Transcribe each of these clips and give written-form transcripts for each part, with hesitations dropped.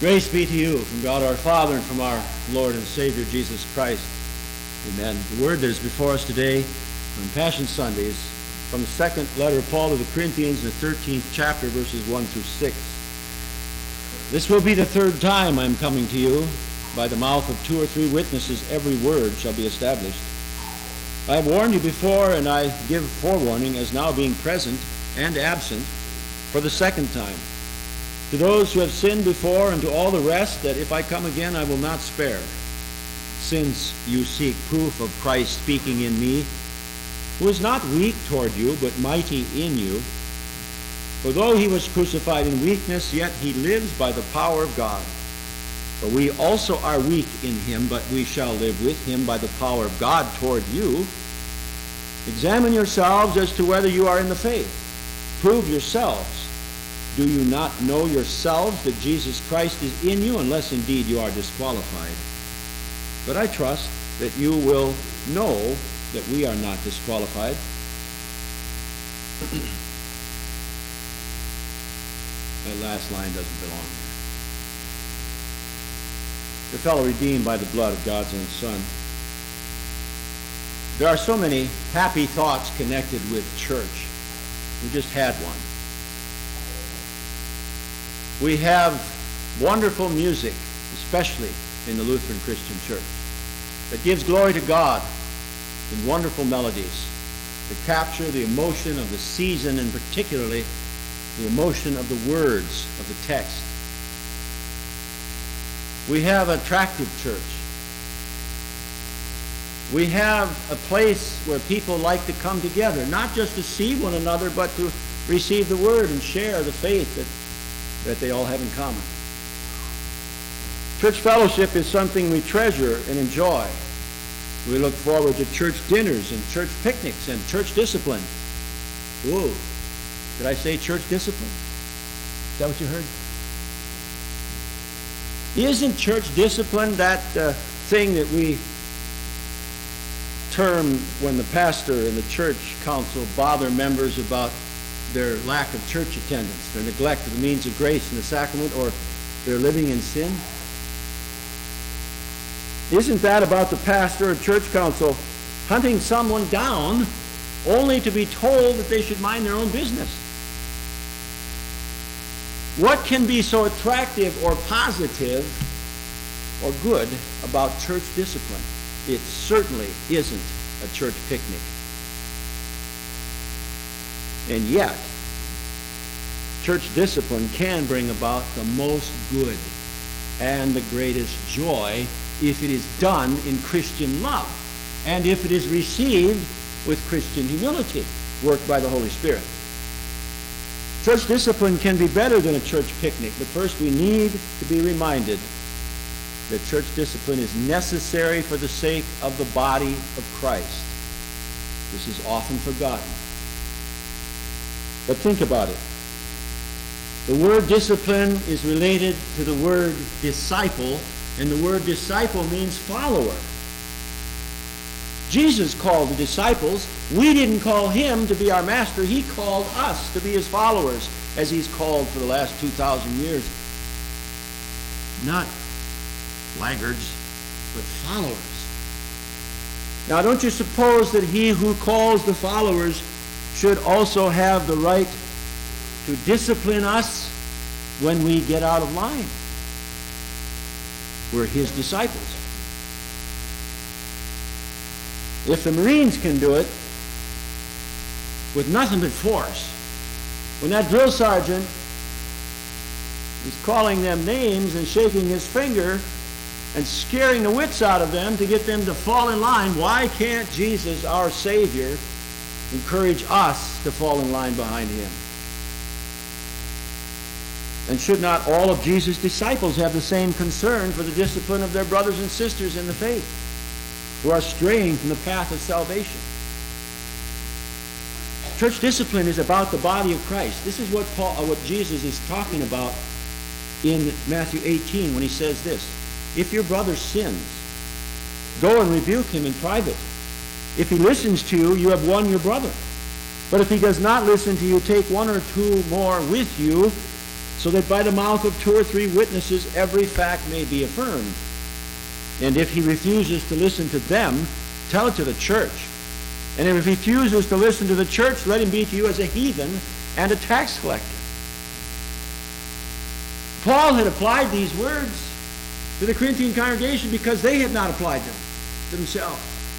Grace be to you from God our Father and from our Lord and Savior Jesus Christ. Amen. The word that is before us today on Passion Sunday is from the second letter of Paul to the Corinthians, the 13th chapter, verses 1 through 6. This will be the third time I am coming to you. By the mouth of 2 or 3 witnesses every word shall be established. I have warned you before, and I give forewarning as now being present and absent for the second time. To those who have sinned before and to all the rest, that if I come again I will not spare. Since you seek proof of Christ speaking in me, who is not weak toward you, but mighty in you. For though he was crucified in weakness, yet he lives by the power of God. For we also are weak in him, but we shall live with him by the power of God toward you. Examine yourselves as to whether you are in the faith. Prove yourselves. Do you not know yourselves that Jesus Christ is in you, unless indeed you are disqualified? But I trust that you will know that we are not disqualified. My last line doesn't belong there. The fellow redeemed by the blood of God's own Son. There are so many happy thoughts connected with church. We just had one. We have wonderful music, especially in the Lutheran Christian Church, that gives glory to God in wonderful melodies that capture the emotion of the season, and particularly the emotion of the words of the text. We have an attractive church. We have a place where people like to come together, not just to see one another, but to receive the word and share the faith that they all have in common. Church fellowship is something we treasure and enjoy. We look forward to church dinners and church picnics and church discipline. Whoa, did I say church discipline? Is that what you heard? Isn't church discipline that thing that we term when the pastor and the church council bother members about their lack of church attendance, their neglect of the means of grace and the sacrament, or their living in sin? Isn't that about the pastor or church council hunting someone down only to be told that they should mind their own business? What can be so attractive or positive or good about church discipline? It certainly isn't a church picnic. And yet, church discipline can bring about the most good and the greatest joy if it is done in Christian love and if it is received with Christian humility, worked by the Holy Spirit. Church discipline can be better than a church picnic, but first we need to be reminded that church discipline is necessary for the sake of the body of Christ. This is often forgotten. But think about it. The word discipline is related to the word disciple, and the word disciple means follower. Jesus called the disciples. We didn't call him to be our master. He called us to be his followers, as he's called for the last 2,000 years. Not laggards, but followers. Now, don't you suppose that he who calls the followers should also have the right to discipline us when we get out of line? We're his disciples. If the Marines can do it with nothing but force, when that drill sergeant is calling them names and shaking his finger and scaring the wits out of them to get them to fall in line, why can't Jesus, our Savior, encourage us to fall in line behind him? And should not all of Jesus' disciples have the same concern for the discipline of their brothers and sisters in the faith who are straying from the path of salvation? Church discipline is about the body of Christ. This is what Jesus is talking about in Matthew 18 when he says this: if your brother sins, go and rebuke him in private. If he listens to you, you have won your brother. But if he does not listen to you, take 1 or 2 more with you, so that by the mouth of 2 or 3 witnesses every fact may be affirmed. And if he refuses to listen to them, tell it to the church. And if he refuses to listen to the church, let him be to you as a heathen and a tax collector. Paul had applied these words to the Corinthian congregation because they had not applied them to themselves.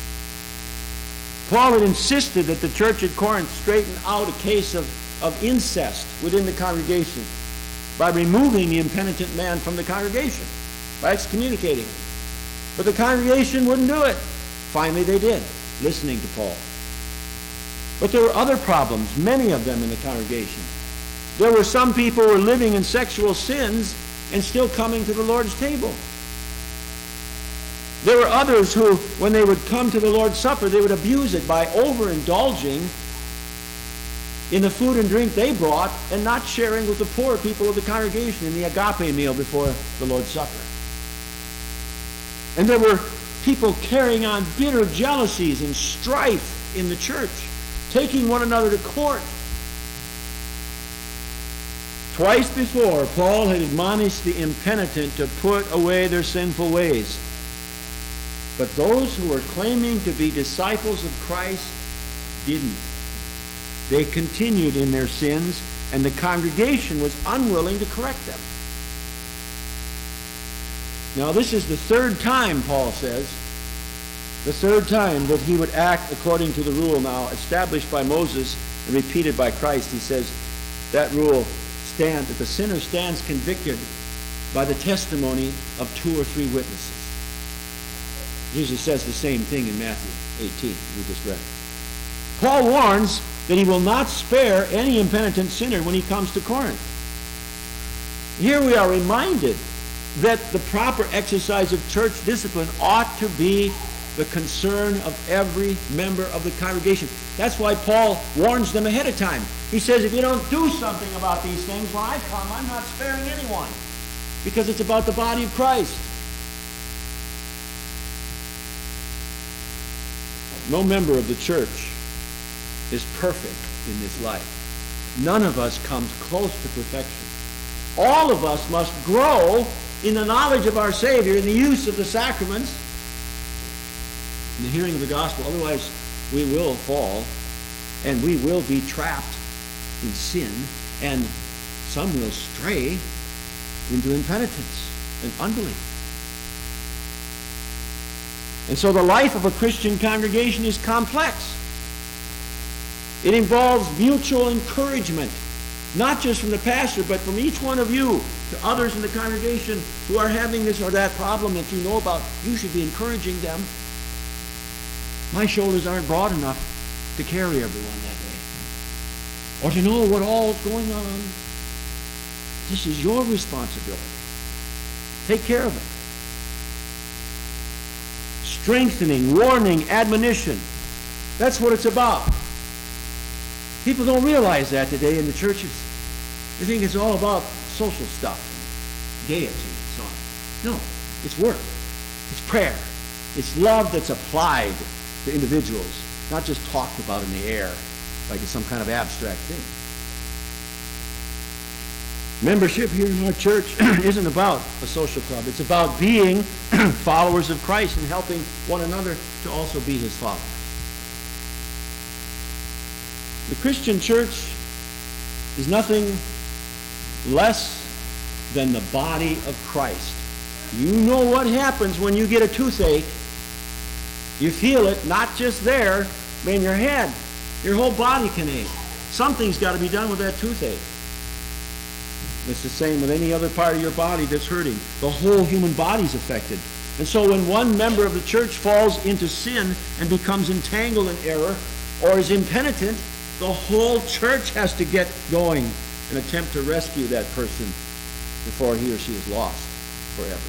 Paul had insisted that the church at Corinth straighten out a case of incest within the congregation by removing the impenitent man from the congregation, by excommunicating him. But the congregation wouldn't do it. Finally they did, listening to Paul. But there were other problems, many of them in the congregation. There were some people who were living in sexual sins and still coming to the Lord's table. There were others who, when they would come to the Lord's Supper, they would abuse it by overindulging in the food and drink they brought and not sharing with the poor people of the congregation in the agape meal before the Lord's Supper. And there were people carrying on bitter jealousies and strife in the church, taking one another to court. Twice before, Paul had admonished the impenitent to put away their sinful ways. But those who were claiming to be disciples of Christ didn't. They continued in their sins, and the congregation was unwilling to correct them. Now, this is the third time, Paul says, the third time that he would act according to the rule now established by Moses and repeated by Christ. He says that rule stands, that the sinner stands convicted by the testimony of 2 or 3 witnesses. Jesus says the same thing in Matthew 18, we just read. Paul warns that he will not spare any impenitent sinner when he comes to Corinth. Here we are reminded that the proper exercise of church discipline ought to be the concern of every member of the congregation. That's why Paul warns them ahead of time. He says, if you don't do something about these things when I come, I'm not sparing anyone, because it's about the body of Christ. No member of the church is perfect in this life. None of us comes close to perfection. All of us must grow in the knowledge of our Savior, in the use of the sacraments, in the hearing of the gospel. Otherwise, we will fall, and we will be trapped in sin, and some will stray into impenitence and unbelief. And so the life of a Christian congregation is complex. It involves mutual encouragement, not just from the pastor, but from each one of you to others in the congregation who are having this or that problem that you know about. You should be encouraging them. My shoulders aren't broad enough to carry everyone that way, or to know what all's going on. This is your responsibility. Take care of it. Strengthening, warning, admonition. That's what it's about. People don't realize that today in the churches. They think it's all about social stuff, gaiety, and so on. No, it's work. It's prayer. It's love that's applied to individuals, not just talked about in the air like it's some kind of abstract thing. Membership here in our church isn't about a social club. It's about being followers of Christ and helping one another to also be his followers. The Christian church is nothing less than the body of Christ. You know what happens when you get a toothache. You feel it, not just there, but in your head. Your whole body can ache. Something's got to be done with that toothache. It's the same with any other part of your body that's hurting. The whole human body's affected. And so when one member of the church falls into sin and becomes entangled in error or is impenitent, the whole church has to get going and attempt to rescue that person before he or she is lost forever.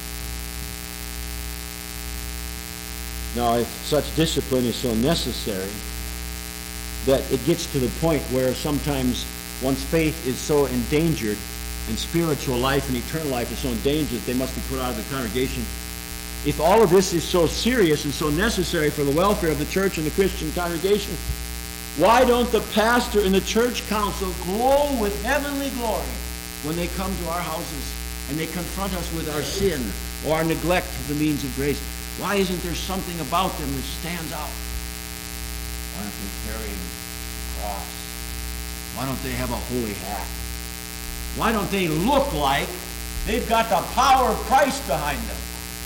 Now, if such discipline is so necessary that it gets to the point where sometimes one's faith is so endangered and spiritual life and eternal life is so endangered that they must be put out of the congregation. If all of this is so serious and so necessary for the welfare of the church and the Christian congregation, why don't the pastor and the church council glow with heavenly glory when they come to our houses and they confront us with our sin or our neglect of the means of grace, why isn't there something about them that stands out? Why aren't they carrying a cross? Why don't they have a holy hat? Why don't they look like they've got the power of Christ behind them?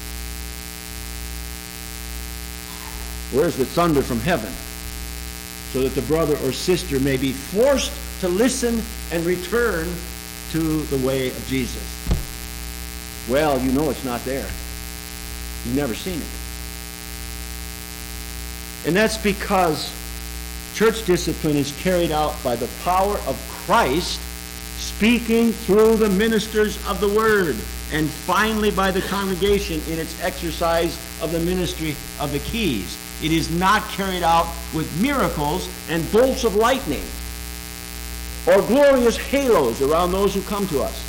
Where's the thunder from heaven? So that the brother or sister may be forced to listen and return to the way of Jesus. Well, you know it's not there. You've never seen it. And that's because church discipline is carried out by the power of Christ speaking through the ministers of the Word, and finally by the congregation in its exercise of the ministry of the keys. It is not carried out with miracles and bolts of lightning or glorious halos around those who come to us.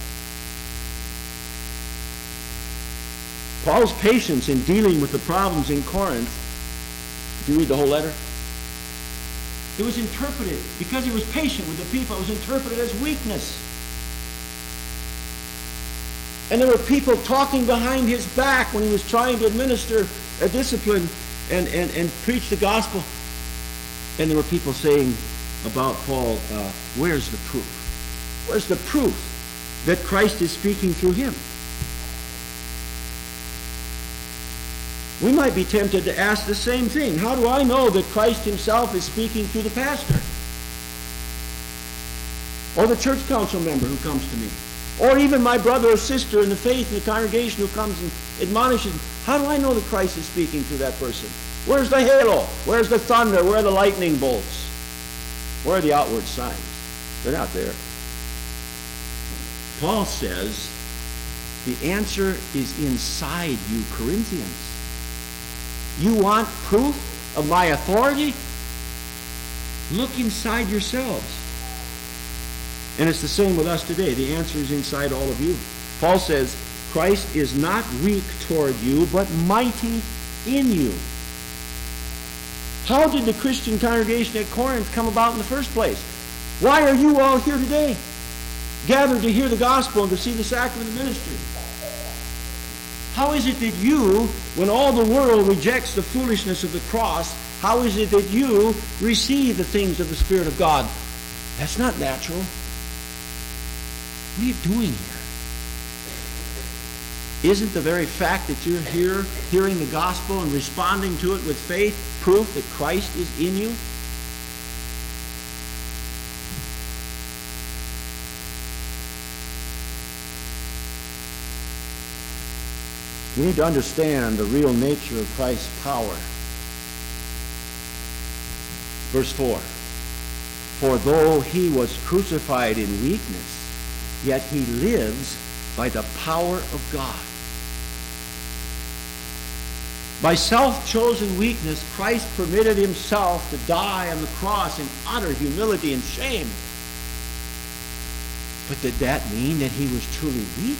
Paul's patience in dealing with the problems in Corinth, if you read the whole letter, it was interpreted, because he was patient with the people, it was interpreted as weakness. And there were people talking behind his back when he was trying to administer a discipline and preach the gospel. And there were people saying about Paul, where's the proof? Where's the proof that Christ is speaking through him? We might be tempted to ask the same thing. How do I know that Christ himself is speaking through the pastor? Or the church council member who comes to me? Or even my brother or sister in the faith in the congregation who comes and admonishes me? How do I know that Christ is speaking through that person? Where's the halo? Where's the thunder? Where are the lightning bolts? Where are the outward signs? They're not there. Paul says the answer is inside you, Corinthians. You want proof of my authority? Look inside yourselves. And it's the same with us today. The answer is inside all of you. Paul says, Christ is not weak toward you, but mighty in you. How did the Christian congregation at Corinth come about in the first place? Why are you all here today? Gathered to hear the gospel and to see the sacrament of ministry. How is it that you, when all the world rejects the foolishness of the cross, how is it that you receive the things of the Spirit of God? That's not natural. What are you doing here? Isn't the very fact that you're here hearing the gospel and responding to it with faith proof that Christ is in you? We need to understand the real nature of Christ's power. Verse 4. For though he was crucified in weakness, yet he lives by the power of God. By self-chosen weakness, Christ permitted himself to die on the cross in utter humility and shame. But did that mean that he was truly weak?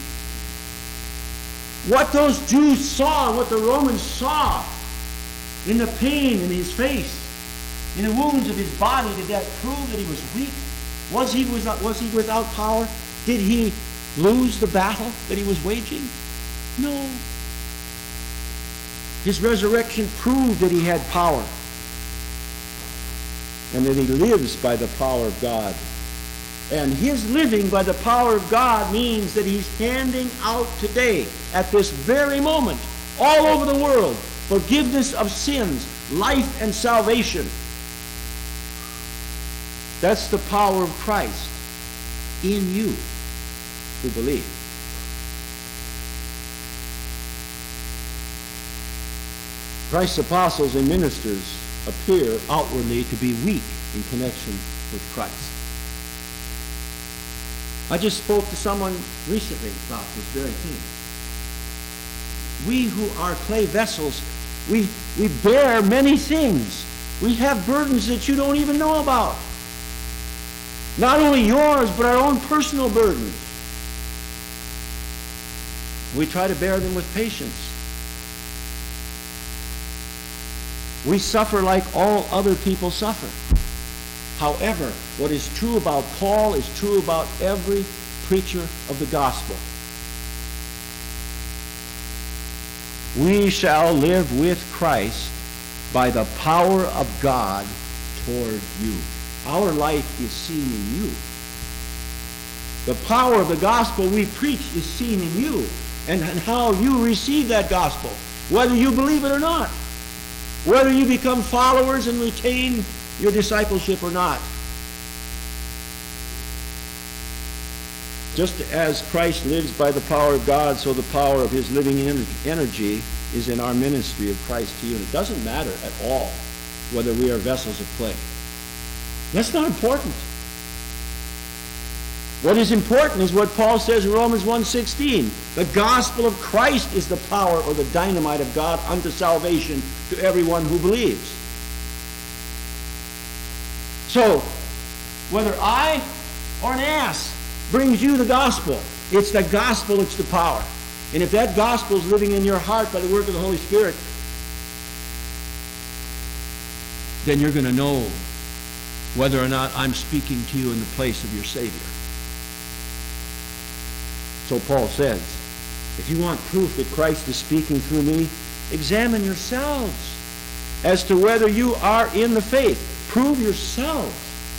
What those Jews saw, what the Romans saw in the pain in his face, in the wounds of his body, did that prove that he was weak? Was he without power? Did he lose the battle that he was waging? No. His resurrection proved that he had power and that he lives by the power of God. And his living by the power of God means that he's handing out today, at this very moment, all over the world, forgiveness of sins, life and salvation. That's the power of Christ in you who believe. Christ's apostles and ministers appear outwardly to be weak in connection with Christ. I just spoke to someone recently about this very thing. We who are clay vessels, we bear many things. We have burdens that you don't even know about. Not only yours, but our own personal burdens. We try to bear them with patience. We suffer like all other people suffer. However, what is true about Paul is true about every preacher of the gospel. We shall live with Christ by the power of God toward you. Our life is seen in you. The power of the gospel we preach is seen in you and how you receive that gospel, whether you believe it or not, whether you become followers and retain your discipleship or not. Just as Christ lives by the power of God, so the power of his living energy is in our ministry of Christ to you. And it doesn't matter at all whether we are vessels of clay. That's not important. What is important is what Paul says in Romans 1:16. The gospel of Christ is the power or the dynamite of God unto salvation to everyone who believes. So, whether I or an ass brings you the gospel, it's the gospel that's the power. And if that gospel is living in your heart by the work of the Holy Spirit, then you're going to know whether or not I'm speaking to you in the place of your Savior. So Paul says, if you want proof that Christ is speaking through me, examine yourselves as to whether you are in the faith. Prove yourselves.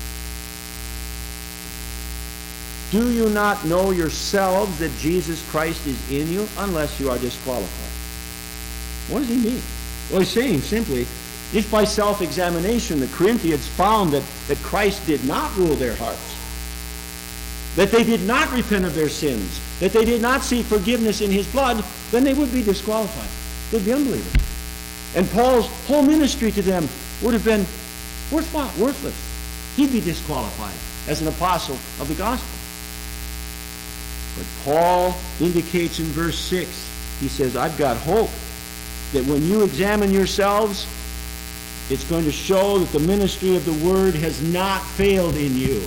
Do you not know yourselves that Jesus Christ is in you unless you are disqualified? What does he mean? Well, he's saying simply, if by self-examination the Corinthians found that Christ did not rule their hearts, that they did not repent of their sins, that they did not seek forgiveness in his blood, then they would be disqualified. They'd be unbelievers. And Paul's whole ministry to them would have been worthless. He'd be disqualified as an apostle of the gospel. But Paul indicates in verse 6, he says, I've got hope that when you examine yourselves, it's going to show that the ministry of the word has not failed in you.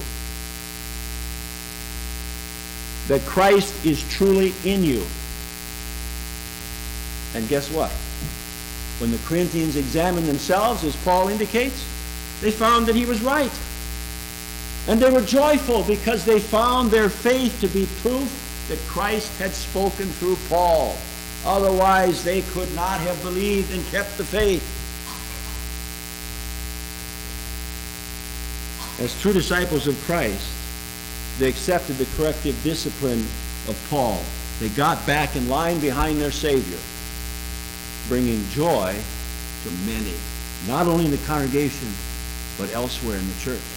That Christ is truly in you. And guess what? When the Corinthians examined themselves, as Paul indicates, they found that he was right. And they were joyful because they found their faith to be proof that Christ had spoken through Paul. Otherwise, they could not have believed and kept the faith. As true disciples of Christ, they accepted the corrective discipline of Paul. They got back in line behind their Savior, bringing joy to many, not only in the congregation, but elsewhere in the church.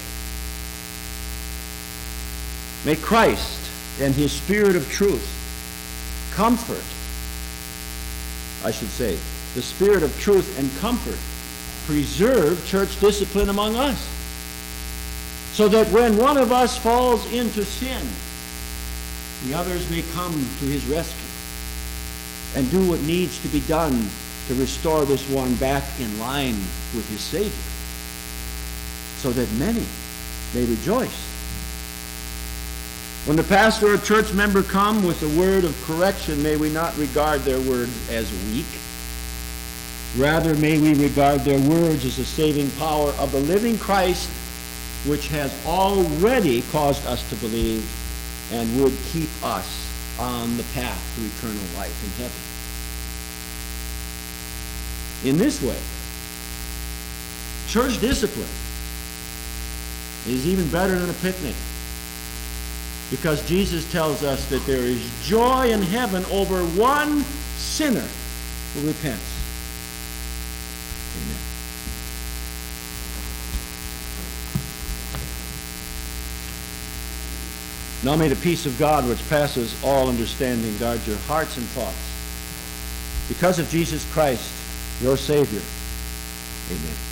May Christ and his Spirit of truth comfort, the Spirit of truth and comfort preserve church discipline among us, so that when one of us falls into sin, the others may come to his rescue and do what needs to be done to restore this one back in line with his Savior, so that many may rejoice. When the pastor or church member come with a word of correction, may we not regard their words as weak. Rather, may we regard their words as the saving power of the living Christ, which has already caused us to believe and would keep us on the path to eternal life in heaven. In this way, church discipline is even better than a picnic, because Jesus tells us that there is joy in heaven over one sinner who repents. Amen. Now may the peace of God, which passes all understanding, guard your hearts and thoughts, because of Jesus Christ, your Savior. Amen.